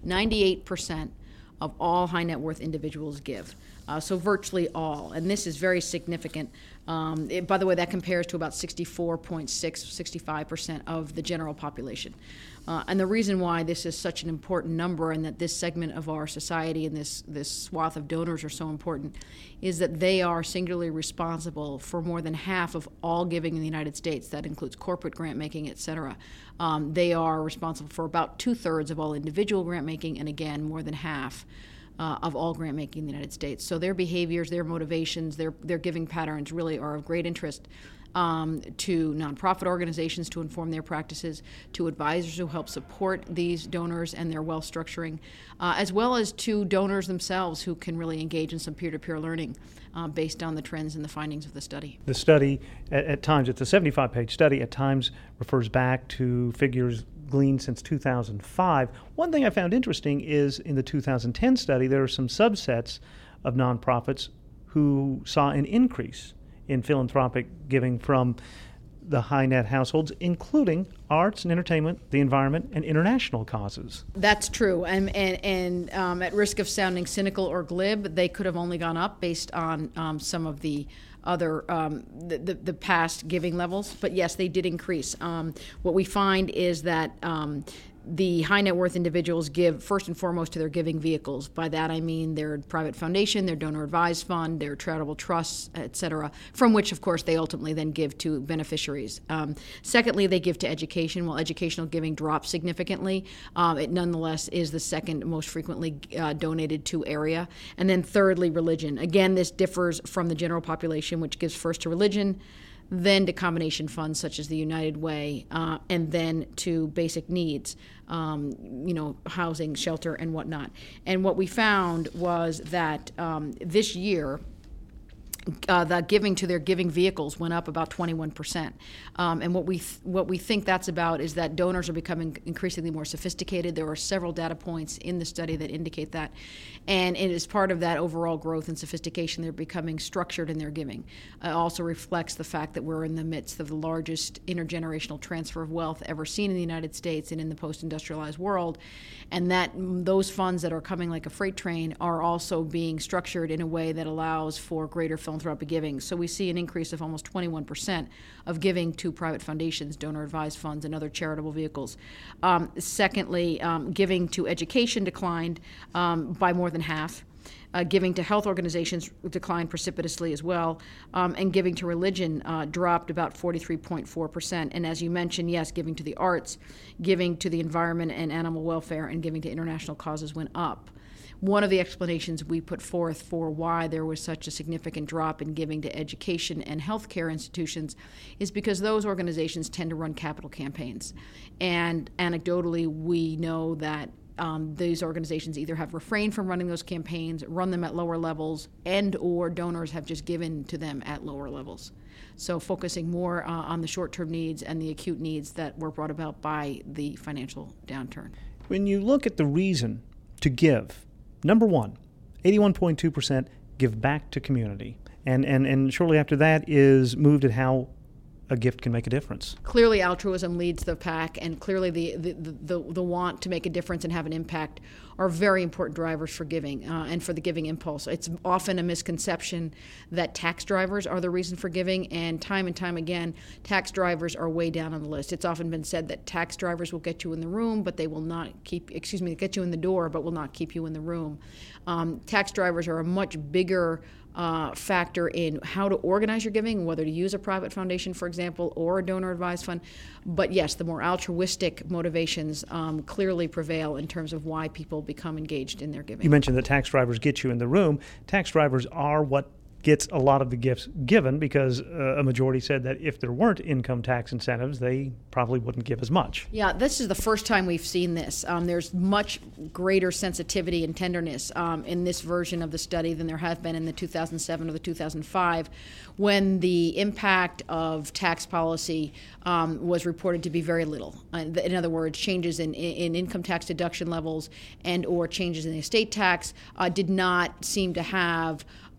98% of all high net worth individuals give. So virtually all, and this is very significant. By the way, that compares to about 65% of the general population. And the reason why this is such an important number and that this segment of our society and this swath of donors are so important is that they are singularly responsible for more than half of all giving in the United States. That includes corporate grant making, et cetera. They are responsible for about 2/3 of all individual grant making, and again, more than half of all grant making in the United States. So their behaviors, their motivations, their giving patterns really are of great interest to nonprofit organizations to inform their practices, to advisors who help support these donors and their wealth structuring, as well as to donors themselves who can really engage in some peer-to-peer learning based on the trends and the findings of the study. The study, at times, it's a 75-page study, at times refers back to figures gleaned since 2005. One thing I found interesting is in the 2010 study, there are some subsets of nonprofits who saw an increase in philanthropic giving from the high net households, including arts and entertainment, the environment, and international causes. That's true. And at risk of sounding cynical or glib, they could have only gone up based on some of the other the past giving levels, but yes, they did increase. What we find is that the high net worth individuals give first and foremost to their giving vehicles. By that I mean their private foundation, their donor advised fund, their charitable trusts, et cetera, from which of course they ultimately then give to beneficiaries. Secondly, they give to education. While educational giving drops significantly, it nonetheless is the second most frequently donated to area. And then thirdly, religion. Again, this differs from the general population, which gives first to religion, then to combination funds such as the United Way, and then to basic needs, housing, shelter, and whatnot. And what we found was that this year, the giving to their giving vehicles went up about 21%. And what we think that's about is that donors are becoming increasingly more sophisticated. There are several data points in the study that indicate that. And it is part of that overall growth and sophistication. They're becoming structured in their giving. It also reflects the fact that we're in the midst of the largest intergenerational transfer of wealth ever seen in the United States and in the post-industrialized world. And that those funds that are coming like a freight train are also being structured in a way that allows for greater philanthropic giving. So we see an increase of almost 21% of giving to private foundations, donor advised funds, and other charitable vehicles. Secondly, giving to education declined by more than half. Giving to health organizations declined precipitously as well, and giving to religion dropped about 43.4%. And as you mentioned, yes, giving to the arts, giving to the environment and animal welfare, and giving to international causes went up. One of the explanations we put forth for why there was such a significant drop in giving to education and healthcare institutions is because those organizations tend to run capital campaigns. And anecdotally, we know that these organizations either have refrained from running those campaigns, run them at lower levels, and or donors have just given to them at lower levels. So focusing more on the short-term needs and the acute needs that were brought about by the financial downturn. When you look at the reason to give, number one, 81.2% give back to community. And shortly after that is moved at how a gift can make a difference. Clearly, altruism leads the pack, and clearly the want to make a difference and have an impact are very important drivers for giving and for the giving impulse. It's often a misconception that tax drivers are the reason for giving, and time again, tax drivers are way down on the list. It's often been said that tax get you in the room, but they will not get you in the door, but will not keep you in the room. Tax drivers are a much bigger factor in how to organize your giving, whether to use a private foundation, for example, or a donor advised fund. But yes, the more altruistic motivations clearly prevail in terms of why people become engaged in their giving. You mentioned that tax drivers get you in the room. Tax drivers are what gets a lot of the gifts given because a majority said that if there weren't income tax incentives, they probably wouldn't give as much. Yeah, this is the first time we've seen this. There's much greater sensitivity and tenderness in this version of the study than there has been in the 2007 or the 2005, when the impact of tax policy was reported to be very little. In other words, changes in income tax deduction levels and or changes in the estate tax did not seem to have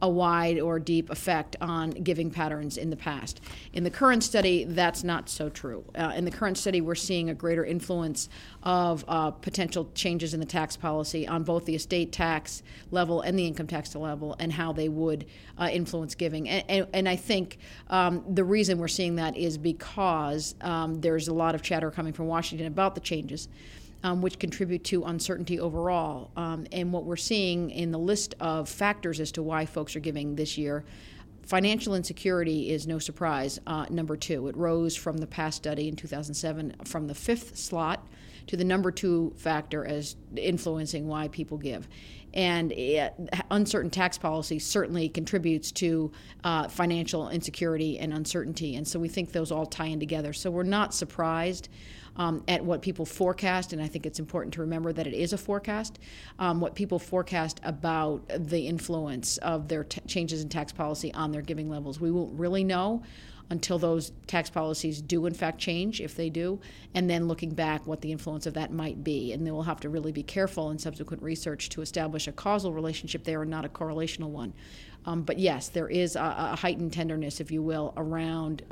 a wide or deep effect on giving patterns in the past. In the current study, that's not so true. In the current study, we're seeing a greater influence of potential changes in the tax policy on both the estate tax level and the income tax level, and how they would influence giving. And I think the reason we're seeing that is because there's a lot of chatter coming from Washington about the changes, which contribute to uncertainty overall. And what we're seeing in the list of factors as to why folks are giving this year, financial insecurity is no surprise, number 2. It rose from the past study in 2007 from the 5th slot to the number 2 factor as influencing why people give. And uncertain tax policy certainly contributes to financial insecurity and uncertainty. And so we think those all tie in together. So we're not surprised at what people forecast, and I think it's important to remember that it is a forecast, what people forecast about the influence of their changes in tax policy on their giving levels. We won't really know until those tax policies do in fact change, if they do, and then looking back what the influence of that might be. And then we'll have to really be careful in subsequent research to establish a causal relationship there and not a correlational one. But yes, there is a heightened tenderness, if you will, around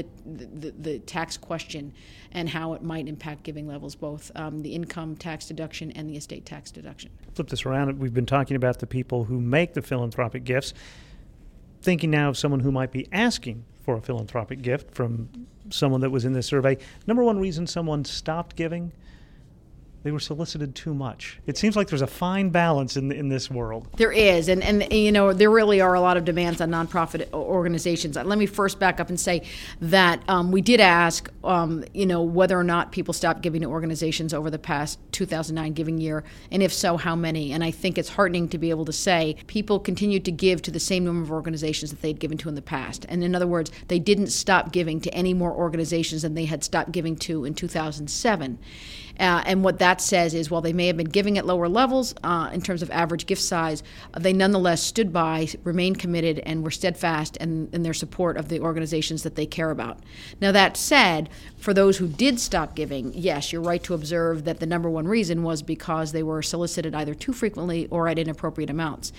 the tax question and how it might impact giving levels, both the income tax deduction and the estate tax deduction. Flip this around. We've been talking about the people who make the philanthropic gifts. Thinking now of someone who might be asking for a philanthropic gift from someone that was in this survey. Number one reason someone stopped giving, they were solicited too much. It seems like there's a fine balance in this world. There is, and you know, there really are a lot of demands on nonprofit organizations. Let me first back up and say that we did ask, you know, whether or not people stopped giving to organizations over the past 2009 giving year, and if so, how many. And I think it's heartening to be able to say people continued to give to the same number of organizations that they'd given to in the past. And in other words, they didn't stop giving to any more organizations than they had stopped giving to in 2007. And what that says is, while they may have been giving at lower levels in terms of average gift size, they nonetheless stood by, remained committed, and were steadfast in their support of the organizations that they care about. Now, that said, for those who did stop giving, yes, you're right to observe that the number one reason was because they were solicited either too frequently or at inappropriate amounts.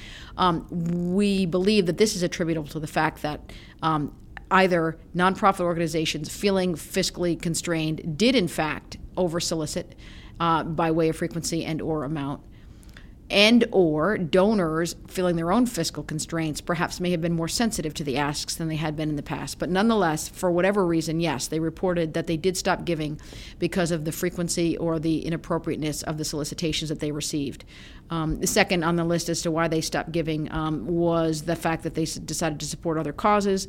We believe that this is attributable to the fact that either nonprofit organizations feeling fiscally constrained did in fact over-solicit by way of frequency and or amount, and or donors feeling their own fiscal constraints perhaps may have been more sensitive to the asks than they had been in the past. But nonetheless, for whatever reason, yes, they reported that they did stop giving because of the frequency or the inappropriateness of the solicitations that they received. The second on the list as to why they stopped giving was the fact that they decided to support other causes.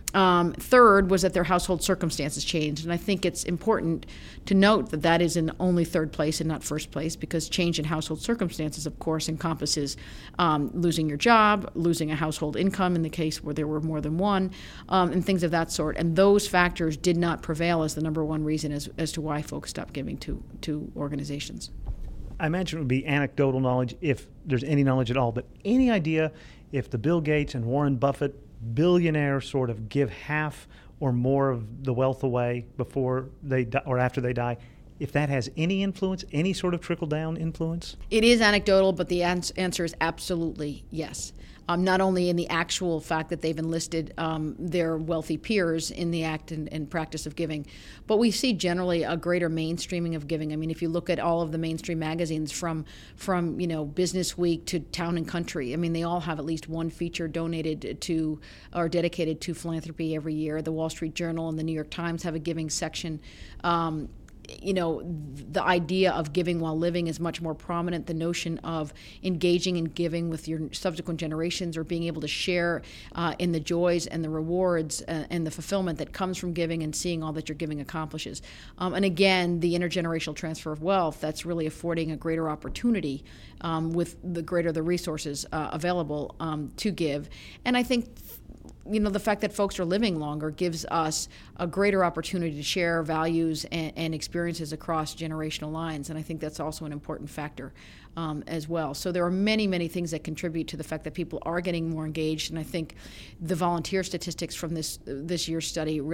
Third was that their household circumstances changed, and I think it's important to note that that is in only third place and not first place, because change in household circumstances, of course, encompasses losing your job, losing a household income in the case where there were more than one, and things of that sort. And those factors did not prevail as the number one reason as to why folks stopped giving to organizations. I imagine it would be anecdotal knowledge, if there's any knowledge at all, but any idea if the Bill Gates and Warren Buffett billionaires sort of give half or more of the wealth away before they die or after they die, if that has any influence, any sort of trickle-down influence? It is anecdotal, but the answer is absolutely yes. Not only in the actual fact that they've enlisted their wealthy peers in the act and practice of giving, but we see generally a greater mainstreaming of giving. I mean, if you look at all of the mainstream magazines from you know, Business Week to Town and Country, I mean, they all have at least one feature donated to or dedicated to philanthropy every year. The Wall Street Journal and the New York Times have a giving section. You know, the idea of giving while living is much more prominent. The notion of engaging in giving with your subsequent generations, or being able to share in the joys and the rewards and the fulfillment that comes from giving and seeing all that your giving accomplishes. And again, the intergenerational transfer of wealth, that's really affording a greater opportunity with the greater the resources available to give. And I think, you know, the fact that folks are living longer gives us a greater opportunity to share values and experiences across generational lines, and I think that's also an important factor as well. So there are many, many things that contribute to the fact that people are getting more engaged, and I think the volunteer statistics from this year's study really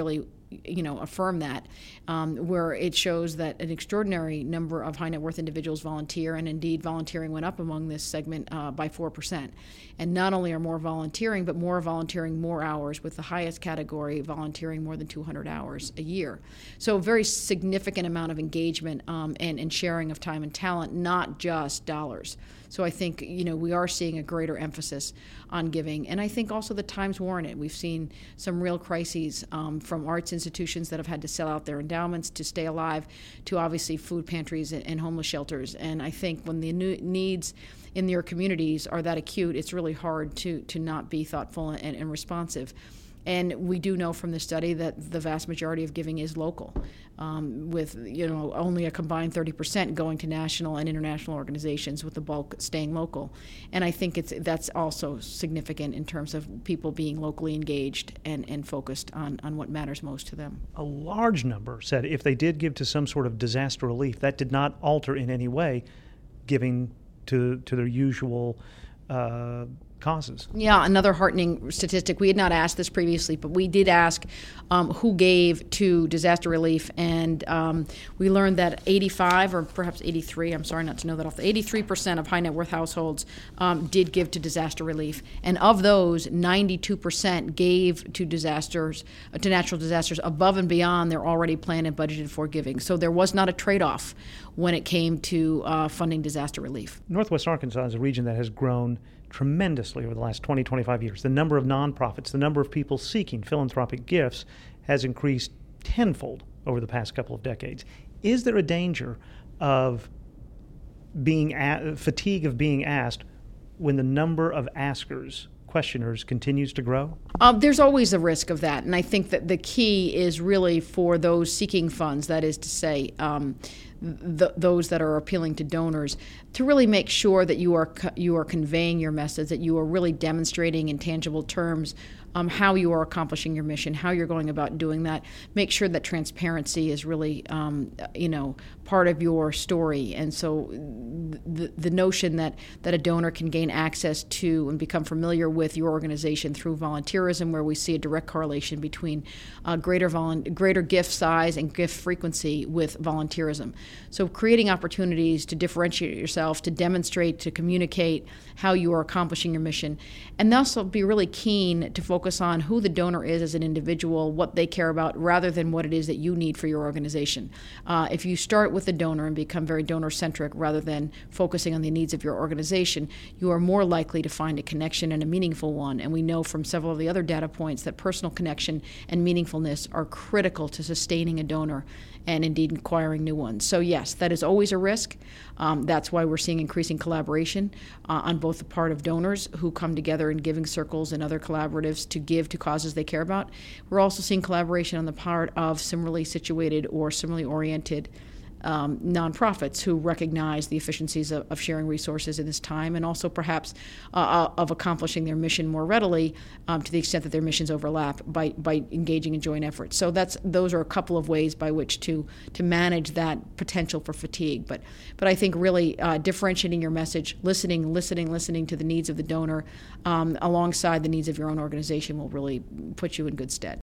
affirm that, where it shows that an extraordinary number of high net worth individuals volunteer, and indeed volunteering went up among this segment by 4%. And not only are more volunteering, but more volunteering more hours, with the highest category volunteering more than 200 hours a year. So a very significant amount of engagement and sharing of time and talent, not just dollars. So I think, we are seeing a greater emphasis on giving. And I think also the times warrant it. We've seen some real crises from arts institutions that have had to sell out their endowments to stay alive, to obviously food pantries and homeless shelters. And I think when the needs in your communities are that acute, it's really hard to not be thoughtful and responsive. And we do know from the study that the vast majority of giving is local, with only a combined 30% going to national and international organizations, with the bulk staying local. And I think that's also significant in terms of people being locally engaged and focused on what matters most to them. A large number said if they did give to some sort of disaster relief, that did not alter in any way giving to their usual causes. Yeah, another heartening statistic. We had not asked this previously, but we did ask who gave to disaster relief, and we learned that 85, or perhaps 83, I'm sorry not to know that off, 83% of high net worth households did give to disaster relief, and of those, 92% gave to natural disasters above and beyond their already planned and budgeted for giving. So there was not a trade-off when it came to funding disaster relief. Northwest Arkansas is a region that has grown tremendously over the last 20, 25 years. The number of nonprofits, the number of people seeking philanthropic gifts has increased tenfold over the past couple of decades. Is there a danger of fatigue of being asked when the number of questioners continues to grow? There's always a risk of that, and I think that the key is really for those seeking funds, that is to say, those that are appealing to donors, to really make sure that you are conveying your message, that you are really demonstrating in tangible terms how you are accomplishing your mission, how you're going about doing that. Make sure that transparency is really, part of your story. And so the notion that a donor can gain access to and become familiar with your organization through volunteerism, where we see a direct correlation between greater gift size and gift frequency with volunteerism. So creating opportunities to differentiate yourself, to demonstrate, to communicate how you are accomplishing your mission, and also be really keen to focus on who the donor is as an individual, what they care about, rather than what it is that you need for your organization. If you start with the donor and become very donor-centric rather than focusing on the needs of your organization, you are more likely to find a connection, and a meaningful one. And we know from several of the other data points that personal connection and meaningfulness are critical to sustaining a donor and indeed acquiring new ones. So yes, that is always a risk. That's why we're seeing increasing collaboration on both the part of donors who come together in giving circles and other collaboratives to give to causes they care about. We're also seeing collaboration on the part of similarly situated or similarly oriented nonprofits who recognize the efficiencies of sharing resources in this time, and also perhaps of accomplishing their mission more readily to the extent that their missions overlap by engaging in joint efforts. So those are a couple of ways by which to manage that potential for fatigue. But I think really differentiating your message, listening to the needs of the donor alongside the needs of your own organization will really put you in good stead.